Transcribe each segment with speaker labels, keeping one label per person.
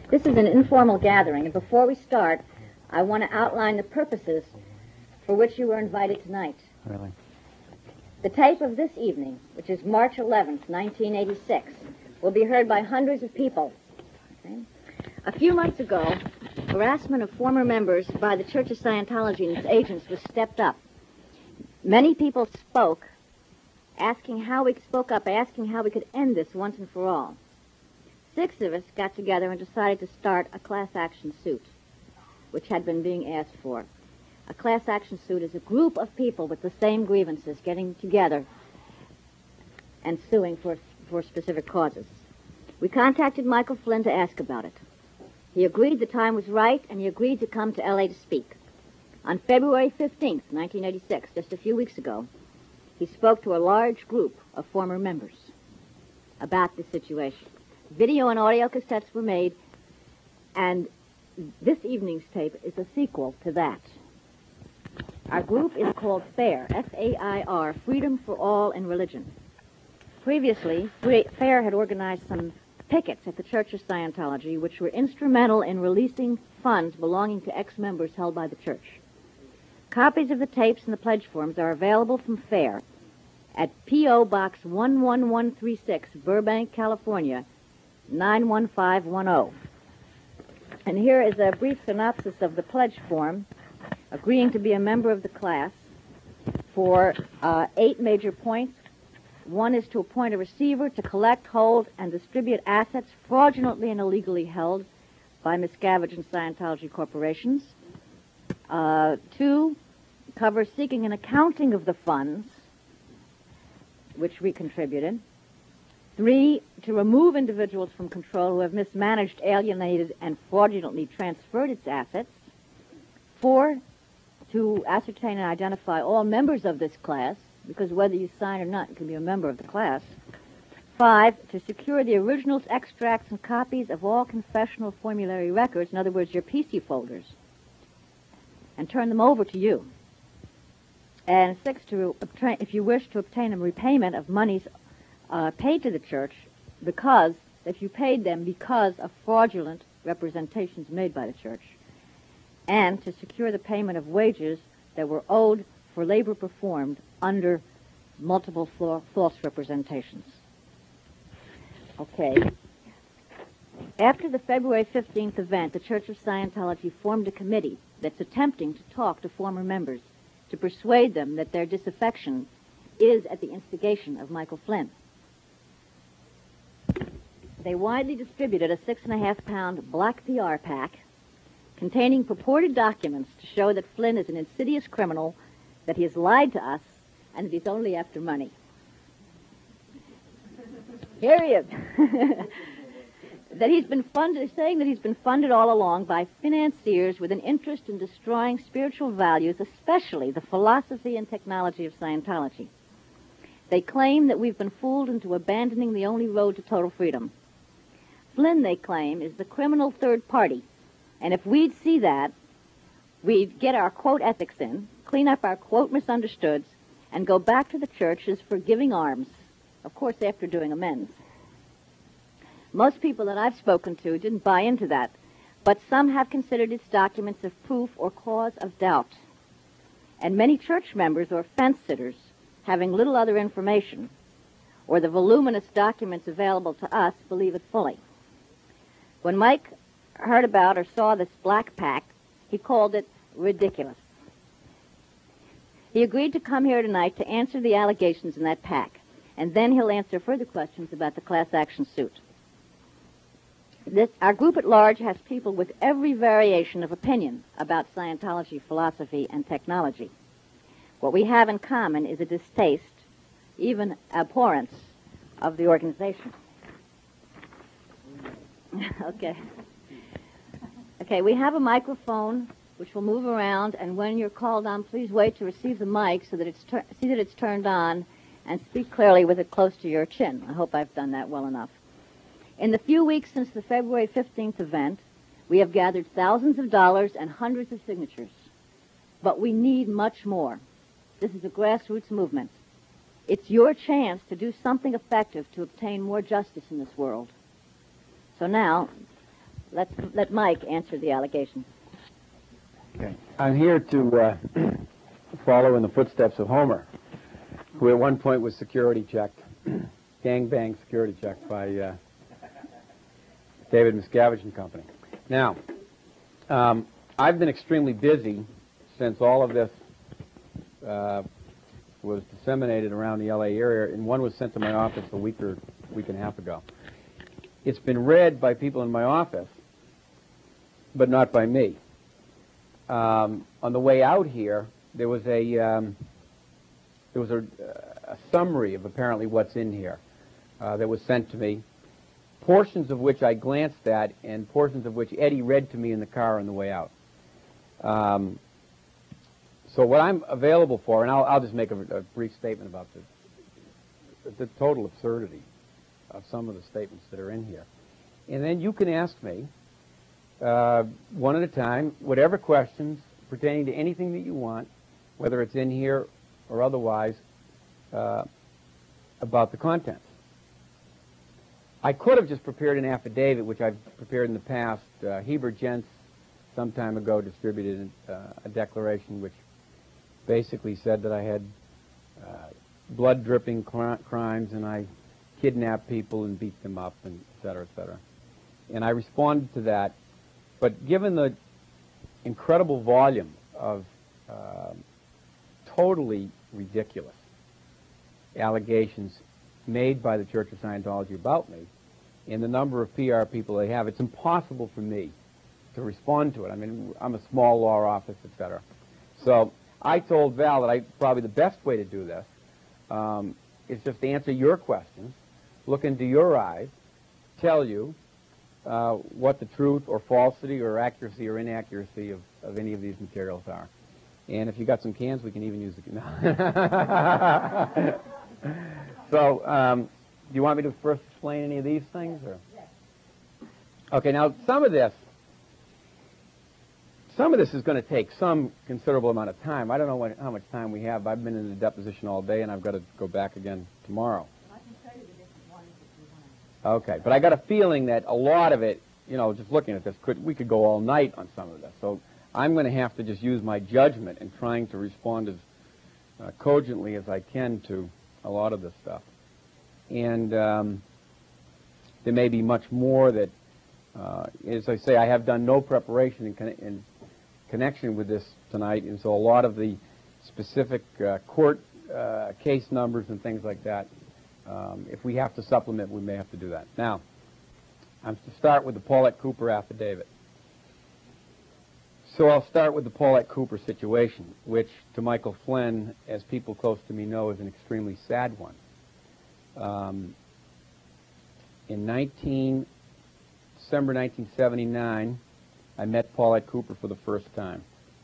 Speaker 1: This is an informal gathering, and before we start, I want to outline the purposes for which you were invited tonight.
Speaker 2: Really?
Speaker 1: The tape of this evening, which is March 11th, 1986, will be heard by hundreds of people. Okay? A few months ago, harassment of former members by the Church of Scientology and its agents was stepped up. Many people spoke up, asking how we could end this once and for all. 6 of us got together and decided to start a class action suit, which had been being asked for. A class action suit is a group of people with the same grievances getting together and suing for specific causes. We contacted Michael Flynn to ask about it. He agreed the time was right, and he agreed to come to L.A. to speak. On February 15th, 1986, just a few weeks ago, he spoke to a large group of former members about the situation. Video and audio cassettes were made, and this evening's tape is a sequel to that. Our group is called FAIR, F-A-I-R, Freedom for All in Religion. Previously, FAIR had organized some pickets at the Church of Scientology, which were instrumental in releasing funds belonging to ex-members held by the church. Copies of the tapes and the pledge forms are available from FAIR at P.O. Box 11136, Burbank, California, 91510. And here is a brief synopsis of the pledge form, agreeing to be a member of the class for 8 major points. 1 is to appoint a receiver to collect, hold, and distribute assets fraudulently and illegally held by Miscavige and Scientology corporations. 2 covers seeking an accounting of the funds, which we contributed. 3, to remove individuals from control who have mismanaged, alienated, and fraudulently transferred its assets. 4, to ascertain and identify all members of this class, because whether you sign or not, you can be a member of the class. 5, to secure the originals, extracts, and copies of all confessional formulary records, in other words, your PC folders, and turn them over to you. And 6, if you wish to obtain a repayment of monies paid to the church, because if you paid them because of fraudulent representations made by the church, and to secure the payment of wages that were owed for labor performed under multiple false representations. Okay. After the February 15th event, the Church of Scientology formed a committee that's attempting to talk to former members to persuade them that their disaffection is at the instigation of Michael Flynn. They widely distributed a 6.5-pound black PR pack containing purported documents to show that Flynn is an insidious criminal, that he has lied to us, and that he's only after money. Here he is. That he's been funded, saying that he's been funded all along by financiers with an interest in destroying spiritual values, especially the philosophy and technology of Scientology. They claim that we've been fooled into abandoning the only road to total freedom. Flynn, they claim, is the criminal third party, and if we'd see that, we'd get our quote ethics in, clean up our quote misunderstoods, and go back to the church as forgiving arms, of course after doing amends. Most people that I've spoken to didn't buy into that, but some have considered its documents of proof or cause of doubt. And many church members or fence-sitters, having little other information, or the voluminous documents available to us, believe it fully. When Mike heard about or saw this black pack, he called it ridiculous. He agreed to come here tonight to answer the allegations in that pack, and then he'll answer further questions about the class action suit. Our group at large has people with every variation of opinion about Scientology philosophy and technology. What we have in common is a distaste, even abhorrence, of the organization. Okay, we have a microphone which will move around, and when you're called on, please wait to receive the mic so that see that it's turned on, and speak clearly with it close to your chin. I hope I've done that well enough. In the few weeks since the February 15th event, we have gathered thousands of dollars and hundreds of signatures. But we need much more. This is a grassroots movement. It's your chance to do something effective to obtain more justice in this world. So now, let Mike answer the allegation.
Speaker 2: Okay. I'm here to follow in the footsteps of Homer, who at one point was security checked, gangbang security checked by David Miscavige and Company. Now, I've been extremely busy since all of this was disseminated around the L.A. area, and one was sent to my office a week and a half ago. It's been read by people in my office, but not by me. On the way out here, there was a summary of apparently what's in here that was sent to me, portions of which I glanced at, and portions of which Eddie read to me in the car on the way out. So what I'm available for, and I'll just make a brief statement about the total absurdity of some of the statements that are in here. And then you can ask me, one at a time, whatever questions pertaining to anything that you want, whether it's in here or otherwise, about the contents. I could have just prepared an affidavit, which I've prepared in the past. Heber Gents, some time ago, distributed a declaration which basically said that I had blood-dripping crimes and I kidnapped people and beat them up, and et cetera, et cetera. And I responded to that. But given the incredible volume of totally ridiculous allegations made by the Church of Scientology about me and the number of PR people they have, it's impossible for me to respond to it. I mean, I'm a small law office, et cetera. So I told Val that probably the best way to do this is just to answer your questions, look into your eyes, tell you what the truth or falsity or accuracy or inaccuracy of any of these materials are. And if you got some cans, we can even use the cans. So, do you want me to first explain any of these things? Or? Okay, now some of this is going to take some considerable amount of time. I don't know how much time we have. I've been in the deposition all day, and I've got to go back again tomorrow.
Speaker 1: I can tell you the different ones if you want.
Speaker 2: Okay, but I got a feeling that a lot of it, just looking at this, we could go all night on some of this. So I'm going to have to just use my judgment in trying to respond as cogently as I can to a lot of this stuff. And there may be much more that, as I say, I have done no preparation in connection with this tonight, and so a lot of the specific court case numbers and things like that, if we have to supplement, we may have to do that. Now, I'm to start with the Paulette Cooper affidavit. So I'll start with the Paulette Cooper situation, which to Michael Flynn, as people close to me know, is an extremely sad one. In December 1979, I met Paulette Cooper for the first time.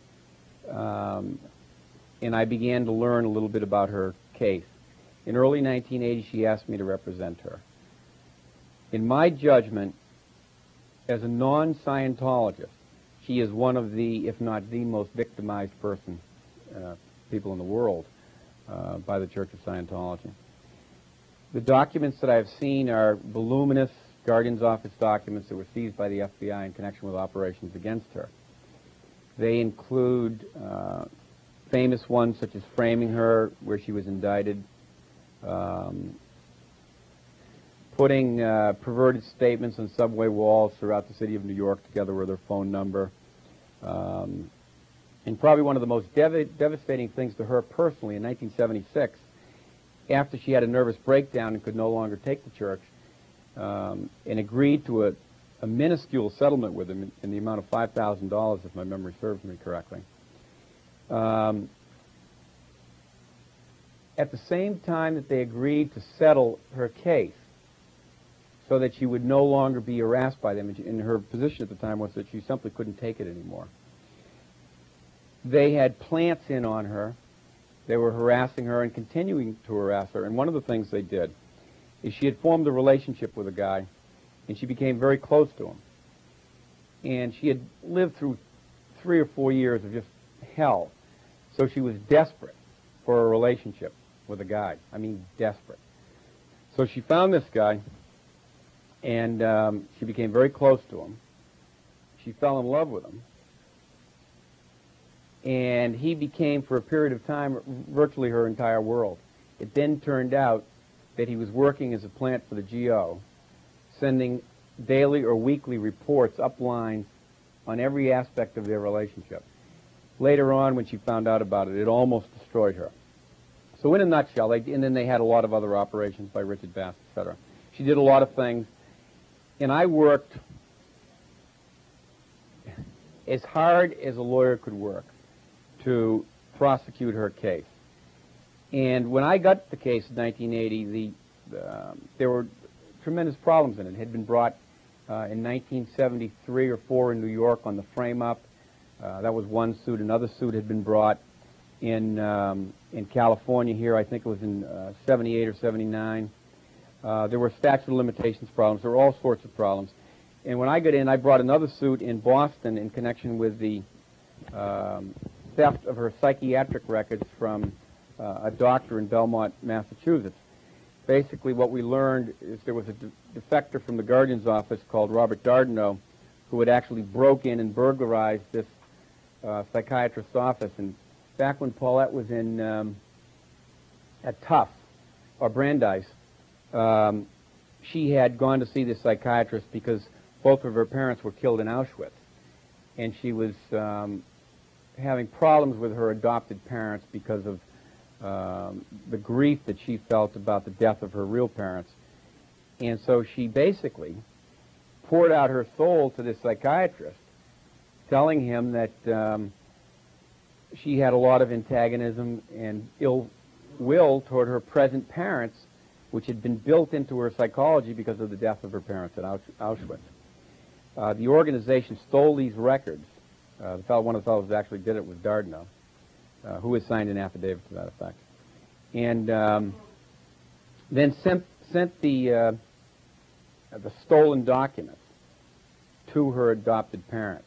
Speaker 2: And I began to learn a little bit about her case. In early 1980, she asked me to represent her. In my judgment, as a non-Scientologist, she is one of the, if not the most victimized people in the world by the Church of Scientology. The documents that I've seen are voluminous Guardian's Office documents that were seized by the FBI in connection with operations against her. They include famous ones such as framing her, where she was indicted, putting perverted statements on subway walls throughout the city of New York together with her phone number. And probably one of the most devastating things to her personally, in 1976, after she had a nervous breakdown and could no longer take the church, and agreed to a minuscule settlement with him in the amount of $5,000, if my memory serves me correctly. At the same time that they agreed to settle her case so that she would no longer be harassed by them, and her position at the time was that she simply couldn't take it anymore. They had plants in on her. They were harassing her and continuing to harass her, and one of the things they did is she had formed a relationship with a guy, and she became very close to him. And she had lived through 3 or 4 years of just hell, so she was desperate for a relationship with a guy. I mean, desperate. So she found this guy, and she became very close to him. she fell in love with him. And he became, for a period of time, virtually her entire world. It then turned out that he was working as a plant for the GO, sending daily or weekly reports upline on every aspect of their relationship. Later on, when she found out about it, it almost destroyed her. So in a nutshell, and then they had a lot of other operations by Richard Bass, etc. She did a lot of things, and I worked as hard as a lawyer could work to prosecute her case. And when I got the case in 1980, there were tremendous problems in it. It had been brought in 1973 or 4 in New York on the frame-up. That was one suit. Another suit had been brought in California here. I think it was in 78 or 79. There were statute of limitations problems. There were all sorts of problems. And when I got in, I brought another suit in Boston in connection with the theft of her psychiatric records from a doctor in Belmont, Massachusetts. Basically, what we learned is there was a defector from the Guardian's office called Robert Dardanot who had actually broke in and burglarized this psychiatrist's office. And back when Paulette was in at Tufts or Brandeis, she had gone to see this psychiatrist because both of her parents were killed in Auschwitz, and she was having problems with her adopted parents because of the grief that she felt about the death of her real parents. And so she basically poured out her soul to this psychiatrist, telling him that she had a lot of antagonism and ill will toward her present parents, which had been built into her psychology because of the death of her parents at Auschwitz. The organization stole these records. One of the fellows that actually did it was Dardanot, who has signed an affidavit to that effect, and then sent the stolen documents to her adopted parents.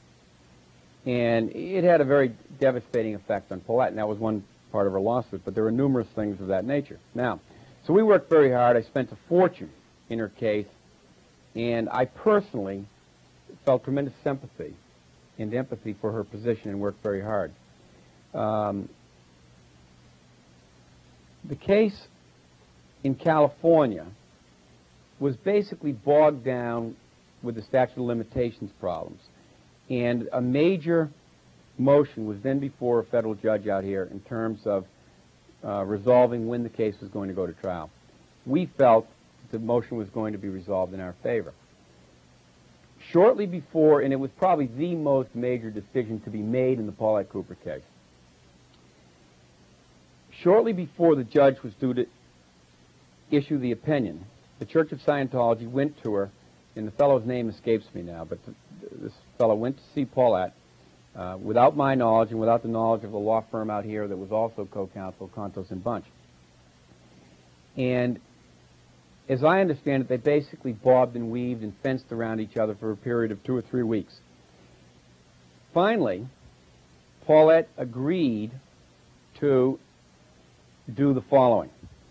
Speaker 2: And it had a very devastating effect on Paulette, and that was one part of her lawsuit, but there were numerous things of that nature. Now, so we worked very hard. I spent a fortune in her case, and I personally felt tremendous sympathy and empathy for her position and worked very hard. The case in California was basically bogged down with the statute of limitations problems, and a major motion was then before a federal judge out here in terms of resolving when the case was going to go to trial. We felt that the motion was going to be resolved in our favor. Shortly before, and it was probably the most major decision to be made in the Paulette Cooper case, shortly before the judge was due to issue the opinion, the Church of Scientology went to her, and the fellow's name escapes me now, but this fellow went to see Paulette without my knowledge and without the knowledge of a law firm out here that was also co-counsel, Contos and Bunch. And as I understand it, they basically bobbed and weaved and fenced around each other for a period of 2 or 3 weeks. Finally, Paulette agreed to do the following.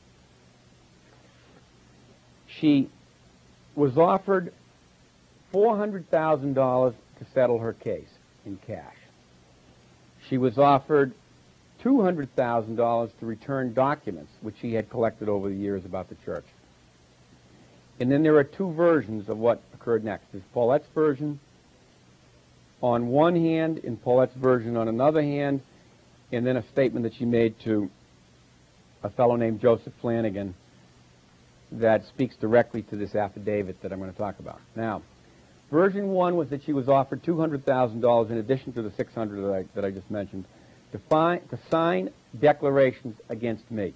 Speaker 2: She was offered $400,000 to settle her case in cash. She was offered $200,000 to return documents which she had collected over the years about the church. And then there are 2 versions of what occurred next. There's Paulette's version on one hand and Paulette's version on another hand, and then a statement that she made to a fellow named Joseph Flanagan that speaks directly to this affidavit that I'm going to talk about. Now, version 1 was that she was offered $200,000 in addition to the $600,000 that I just mentioned to sign declarations against me.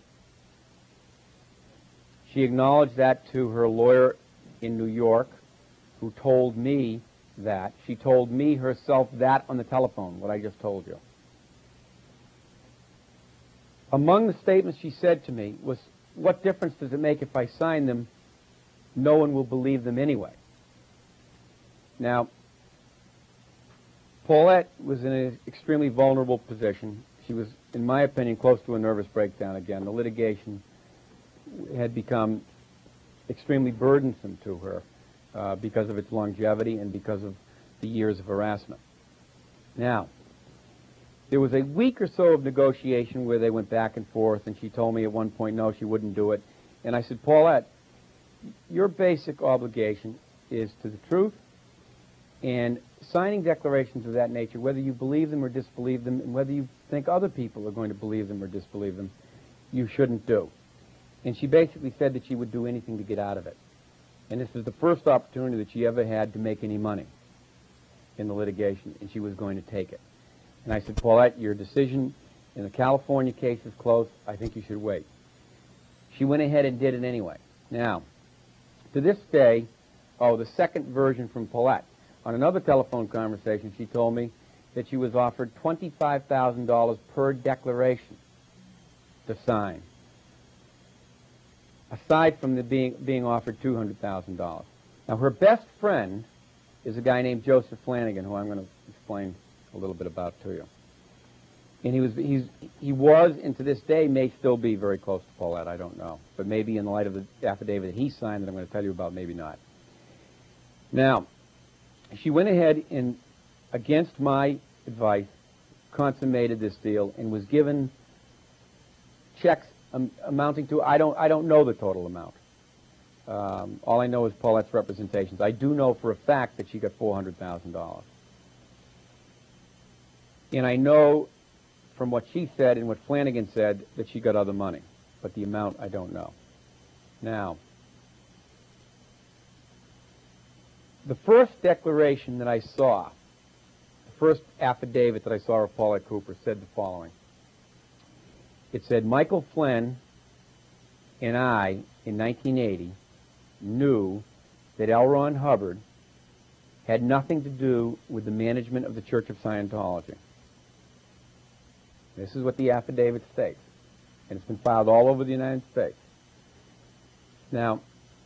Speaker 2: She acknowledged that to her lawyer in New York, who told me that. She told me herself that on the telephone, what I just told you. Among the statements she said to me was, "What difference does it make if I sign them? No one will believe them anyway." Now, Paulette was in an extremely vulnerable position. She was, in my opinion, close to a nervous breakdown again. The litigation had become extremely burdensome to her because of its longevity and because of the years of harassment. Now, there was a week or so of negotiation where they went back and forth, and she told me at one point, no, she wouldn't do it. And I said, Paulette, your basic obligation is to the truth, and signing declarations of that nature, whether you believe them or disbelieve them, and whether you think other people are going to believe them or disbelieve them, you shouldn't do. And she basically said that she would do anything to get out of it. And this is the first opportunity that she ever had to make any money in the litigation, and she was going to take it. And I said, Paulette, your decision in the California case is close. I think you should wait. She went ahead and did it anyway. Now, to this day, the second version from Paulette. On another telephone conversation, she told me that she was offered $25,000 per declaration to sign, aside from the being offered $200,000. Now, her best friend is a guy named Joseph Flanagan, who I'm going to explain a little bit about to you. And he was, and to this day may still be very close to Paulette, I don't know. But maybe in the light of the affidavit that he signed that I'm going to tell you about, maybe not. Now, she went ahead and, against my advice, consummated this deal and was given checks amounting to, I don't know the total amount. All I know is Paulette's representations. I do know for a fact that she got $400,000. And I know from what she said and what Flanagan said that she got other money. But the amount, I don't know. Now, the first declaration that I saw, the first affidavit that I saw of Paulette Cooper said the following. It said, Michael Flynn and I, in 1980, knew that L. Ron Hubbard had nothing to do with the management of the Church of Scientology. This is what the affidavit states, and it's been filed all over the United States. Now,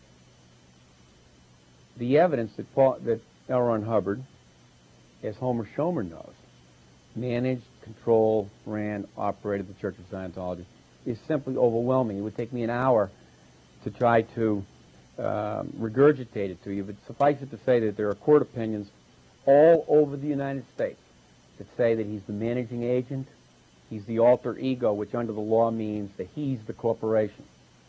Speaker 2: the evidence that L. Ron Hubbard, as Homer Schomer knows, managed, controlled, ran, operated the Church of Scientology is simply overwhelming. It would take me an hour to try to regurgitate it to you, but suffice it to say that there are court opinions all over the United States that say that he's the managing agent, he's the alter ego, which under the law means that he's the corporation.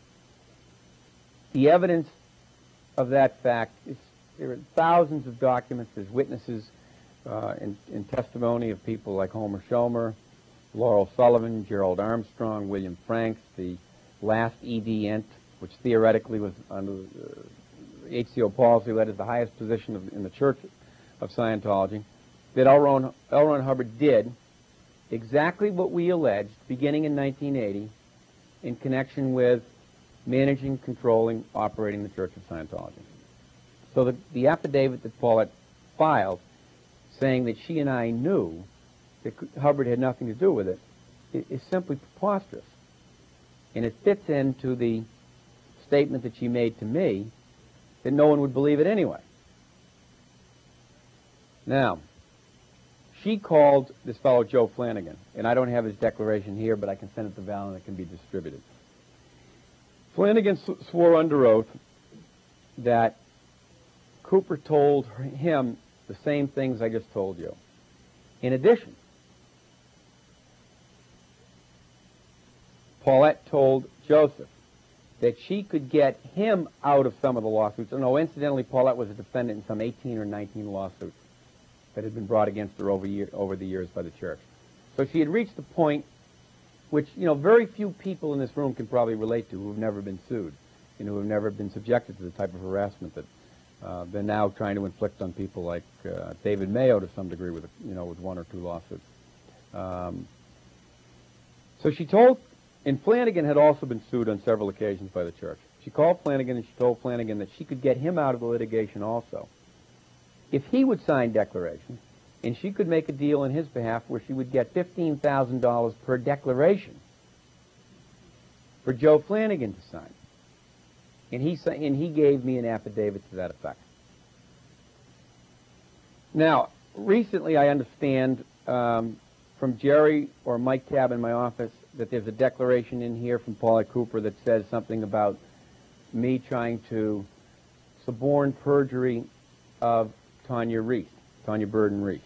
Speaker 2: The evidence of that fact is there are thousands of documents. There's witnesses in testimony of people like Homer Schomer, Laurel Sullivan, Gerald Armstrong, William Franks, the last E.D. Ent, which theoretically was under H.C.O. Palsy, led as the highest position in the Church of Scientology, that L. Ron Hubbard did exactly what we alleged beginning in 1980 in connection with managing, controlling, operating the Church of Scientology. So the affidavit that Paulette filed saying that she and I knew that Hubbard had nothing to do with it is simply preposterous. And it fits into the statement that she made to me that no one would believe it anyway. Now, she called this fellow Joe Flanagan, and I don't have his declaration here, but I can send it to Val and it can be distributed. Flanagan swore under oath that Cooper told him the same things I just told you. In addition, Paulette told Joseph that she could get him out of some of the lawsuits. No, incidentally, Paulette was a defendant in some 18 or 19 lawsuits that had been brought against her over the years by the church. So she had reached the point which, very few people in this room can probably relate to who have never been sued, who have never been subjected to the type of harassment that they're now trying to inflict on people like David Mayo to some degree with one or two lawsuits. So she told, and Flanagan had also been sued on several occasions by the church. She called Flanagan and she told Flanagan that she could get him out of the litigation also if he would sign declarations, and she could make a deal on his behalf where she would get $15,000 per declaration for Joe Flanagan to sign. And he gave me an affidavit to that effect. Now, recently I understand from Jerry or Mike Tabb in my office that there's a declaration in here from Paulette Cooper that says something about me trying to suborn perjury of Tanya Reese. Tanya Burden Reese.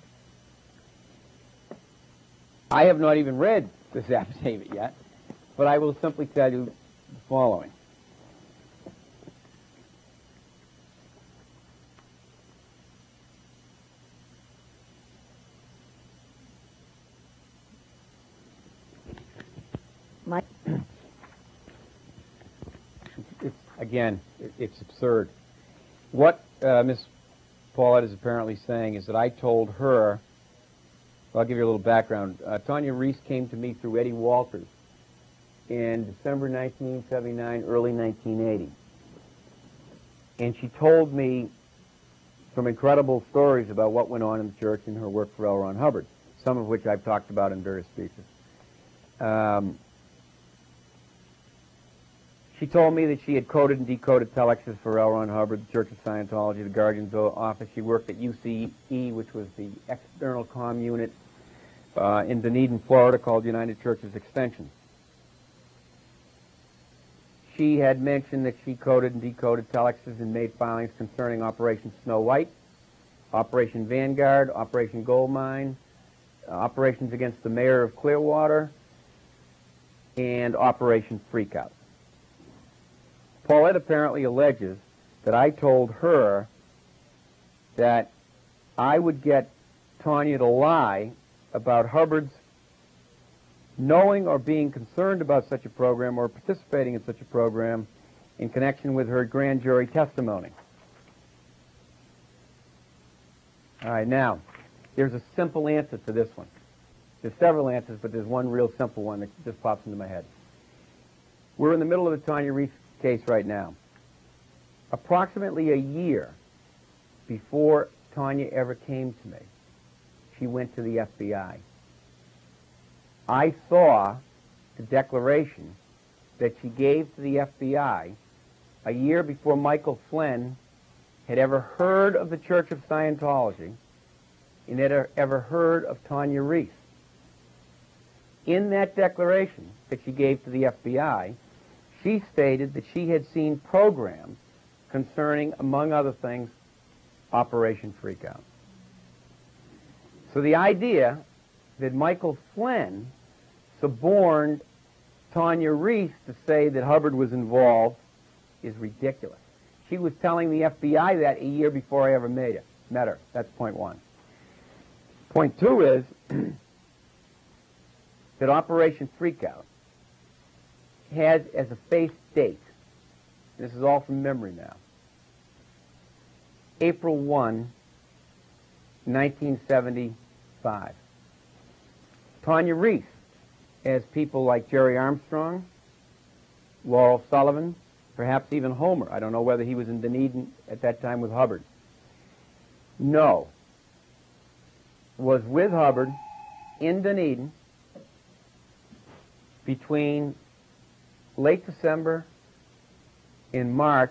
Speaker 2: I have not even read this affidavit yet, but I will simply tell you the following. It's absurd. What Miss Paulette is apparently saying is that I told her, well, I'll give you a little background. Tanya Reese came to me through Eddie Walters in December 1979, early 1980. And she told me some incredible stories about what went on in the church and her work for L. Ron Hubbard, some of which I've talked about in various speeches. She told me that she had coded and decoded telexes for L. Ron Hubbard, the Church of Scientology, the Guardian's office. She worked at UCE, which was the external comm unit in Dunedin, Florida, called United Churches Extension. She had mentioned that she coded and decoded telexes and made filings concerning Operation Snow White, Operation Vanguard, Operation Goldmine, operations against the mayor of Clearwater, and Operation Freakout. Paulette apparently alleges that I told her that I would get Tanya to lie about Hubbard's knowing or being concerned about such a program or participating in such a program in connection with her grand jury testimony. All right, now, there's a simple answer to this one. There's several answers, but there's one real simple one that just pops into my head. We're in the middle of the Tanya Reese case right now. Approximately a year before Tanya ever came to me, she went to the FBI. I saw the declaration that she gave to the FBI a year before Michael Flynn had ever heard of the Church of Scientology and had ever heard of Tanya Reese. In that declaration that she gave to the FBI, she stated that she had seen programs concerning, among other things, Operation Freakout. So the idea that Michael Flynn suborned Tanya Reese to say that Hubbard was involved is ridiculous. She was telling the FBI that a year before I ever met her. That's point one. Point two is that Operation Freakout has as a face date, this is all from memory now, April 1, 1975. Tanya Reese, as people like Jerry Armstrong, Laurel Sullivan, perhaps even Homer, I don't know whether he was in Dunedin at that time with Hubbard, was with Hubbard in Dunedin between late December and March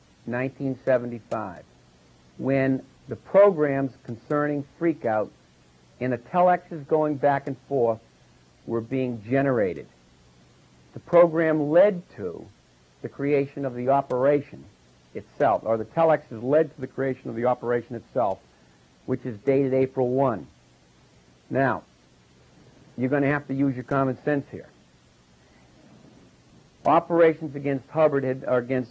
Speaker 2: 1975, when the programs concerning Freakout and the telexes going back and forth were being generated. The program led to the creation of the operation itself, or the telexes led to the creation of the operation itself, which is dated April 1. Now, you're going to have to use your common sense here. Operations against Hubbard or against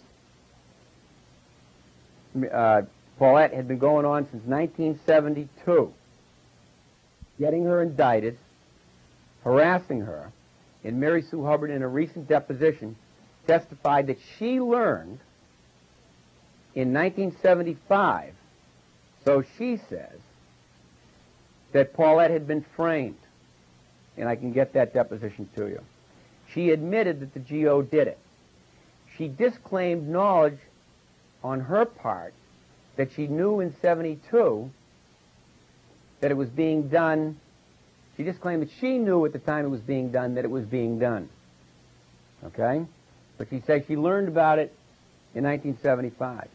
Speaker 2: Paulette had been going on since 1972. Getting her indicted, harassing her, and Mary Sue Hubbard in a recent deposition testified that she learned in 1975, so she says, that Paulette had been framed. And I can get that deposition to you. She admitted that the GO did it. She disclaimed knowledge on her part that she knew in 72 that it was being done. She disclaimed that she knew at the time it was being done that it was being done. Okay? But she said she learned about it in 1975.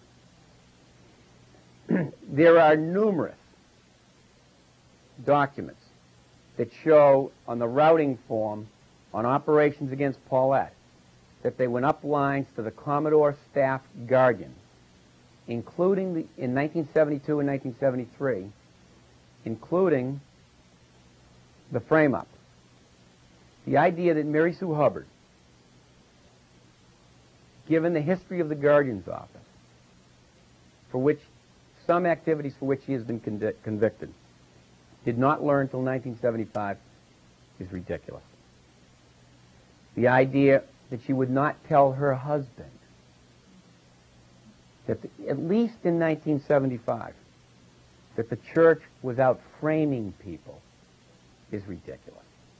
Speaker 2: There are numerous documents that show on the routing form on operations against Paulette that they went up lines to the Commodore Staff Guardian, including in 1972 and 1973, including the frame-up. The idea that Mary Sue Hubbard, given the history of the Guardian's Office, for which some activities for which she has been convicted, did not learn until 1975 is ridiculous. The idea that she would not tell her husband that, at least in 1975, that the church was out framing people is ridiculous.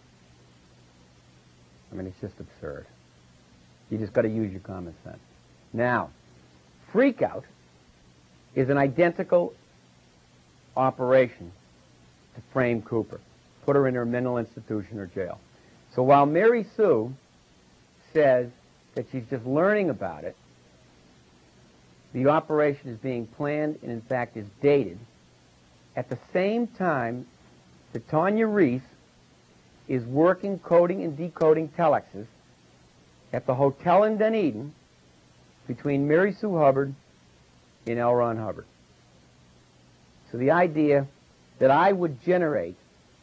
Speaker 2: I mean, it's just absurd. You just got to use your common sense. Now, freak out is an identical operation to frame Cooper, put her in her mental institution or jail. So while Mary Sue says that she's just learning about it, the operation is being planned and, in fact, is dated at the same time that Tanya Reese is working, coding, and decoding telexes at the hotel in Dunedin between Mary Sue Hubbard and L. Ron Hubbard. So the idea that I would generate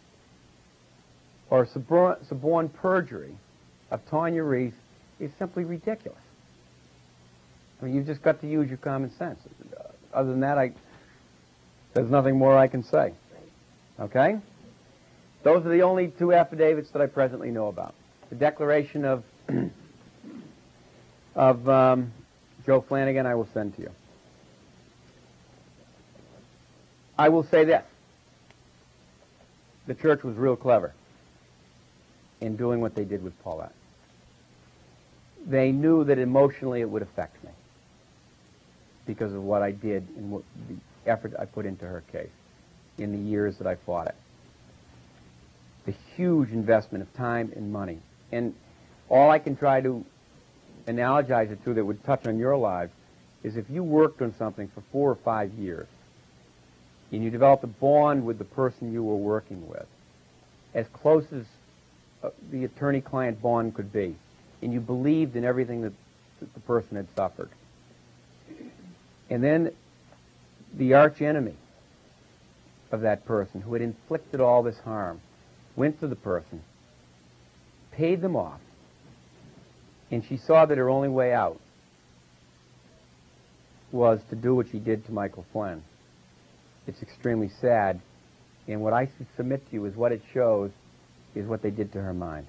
Speaker 2: or suborn perjury of Tanya Reese is simply ridiculous. I mean, you've just got to use your common sense. Other than that, there's nothing more I can say. Okay? Those are the only two affidavits that I presently know about. The declaration of Joe Flanagan I will send to you. I will say this. The church was real clever in doing what they did with Paulette. They knew that emotionally it would affect me because of what I did and what the effort I put into her case in the years that I fought it. The huge investment of time and money. And all I can try to analogize it to that would touch on your lives is if you worked on something for 4 or 5 years and you developed a bond with the person you were working with, as close as the attorney-client bond could be, and you believed in everything that the person had suffered. And then the arch-enemy of that person who had inflicted all this harm went to the person, paid them off, and she saw that her only way out was to do what she did to Michael Flynn. It's extremely sad, and what I submit to you is what it shows is what they did to her mind.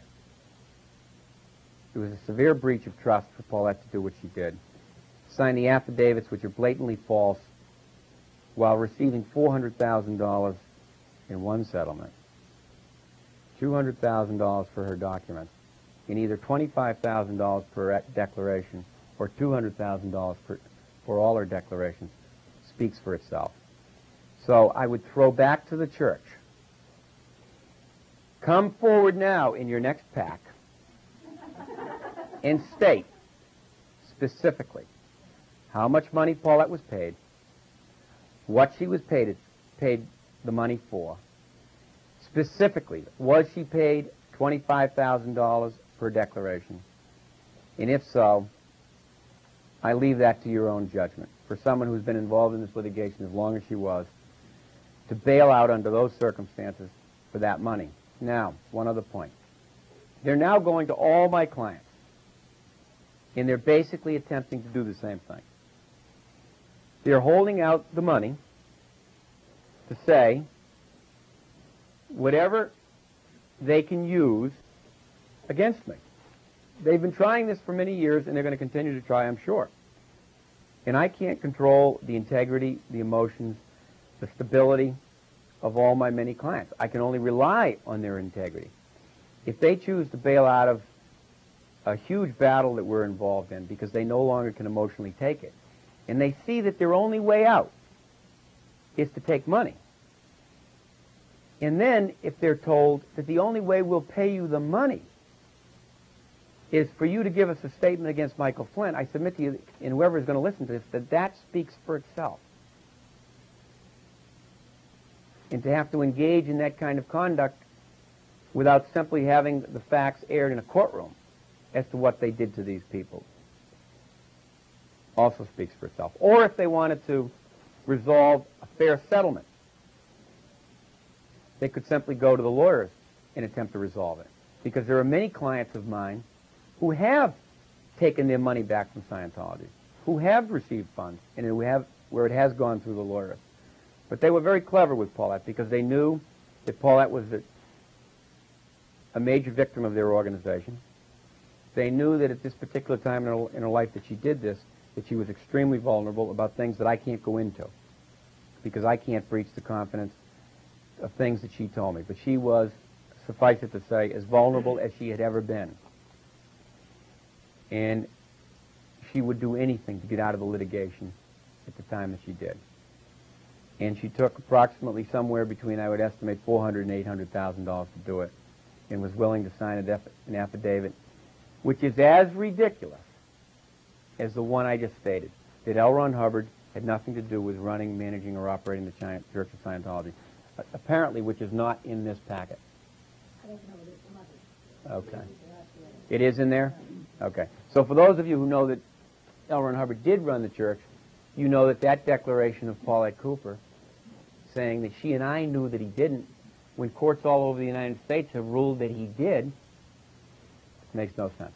Speaker 2: It was a severe breach of trust for Paulette to do what she did. Sign the affidavits which are blatantly false while receiving $400,000 in one settlement, $200,000 for her documents, and either $25,000 per declaration or $200,000 for all her declarations speaks for itself. So I would throw back to the church. Come forward now in your next pack and state specifically how much money Paulette was paid, what she was paid the money for. Specifically, was she paid $25,000 per declaration? And if so, I leave that to your own judgment. For someone who's been involved in this litigation as long as she was, to bail out under those circumstances for that money. Now, one other point. They're now going to all my clients, and they're basically attempting to do the same thing. They're holding out the money to say whatever they can use against me. They've been trying this for many years, and they're going to continue to try, I'm sure. And I can't control the integrity, the emotions, the stability of all my many clients. I can only rely on their integrity. If they choose to bail out of a huge battle that we're involved in because they no longer can emotionally take it, and they see that their only way out is to take money, and then if they're told that the only way we'll pay you the money is for you to give us a statement against Michael Flynn, I submit to you, and whoever is going to listen to this, that that speaks for itself. And to have to engage in that kind of conduct without simply having the facts aired in a courtroom as to what they did to these people also speaks for itself. Or if they wanted to resolve a fair settlement they could simply go to the lawyers and attempt to resolve it. Because there are many clients of mine who have taken their money back from Scientology, who have received funds, and who have, where it has gone through the lawyers. But they were very clever with Paulette because they knew that Paulette was a major victim of their organization. They knew that at this particular time in her life that she did this, that she was extremely vulnerable about things that I can't go into because I can't breach the confidence of things that she told me. But she was, suffice it to say, as vulnerable as she had ever been. And she would do anything to get out of the litigation at the time that she did. And she took approximately somewhere between, I would estimate, $400,000 and $800,000 to do it, and was willing to sign an affidavit, which is as ridiculous as the one I just stated, that L. Ron Hubbard had nothing to do with running, managing, or operating the Church of Scientology, apparently, which is not in this packet. Okay. It is in there? Okay. So for those of you who know that L. Ron Hubbard did run the church, you know that that declaration of Paulette Cooper saying that she and I knew that he didn't, when courts all over the United States have ruled that he did, makes no sense.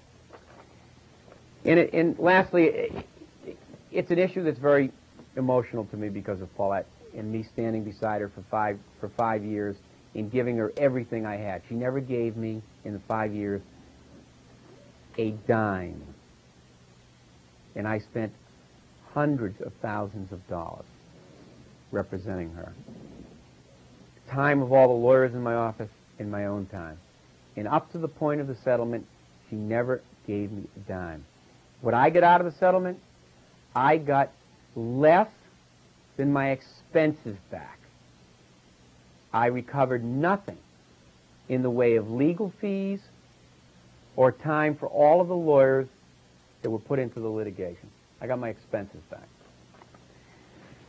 Speaker 2: And lastly, it's an issue that's very emotional to me because of Paulette and me standing beside her for 5 years and giving her everything I had. She never gave me, in the 5 years, a dime. And I spent hundreds of thousands of dollars representing her. Time of all the lawyers in my office and my own time. And up to the point of the settlement, she never gave me a dime. What I got out of the settlement, I got less than my expenses back. I recovered nothing in the way of legal fees or time for all of the lawyers that were put into the litigation. I got my expenses back.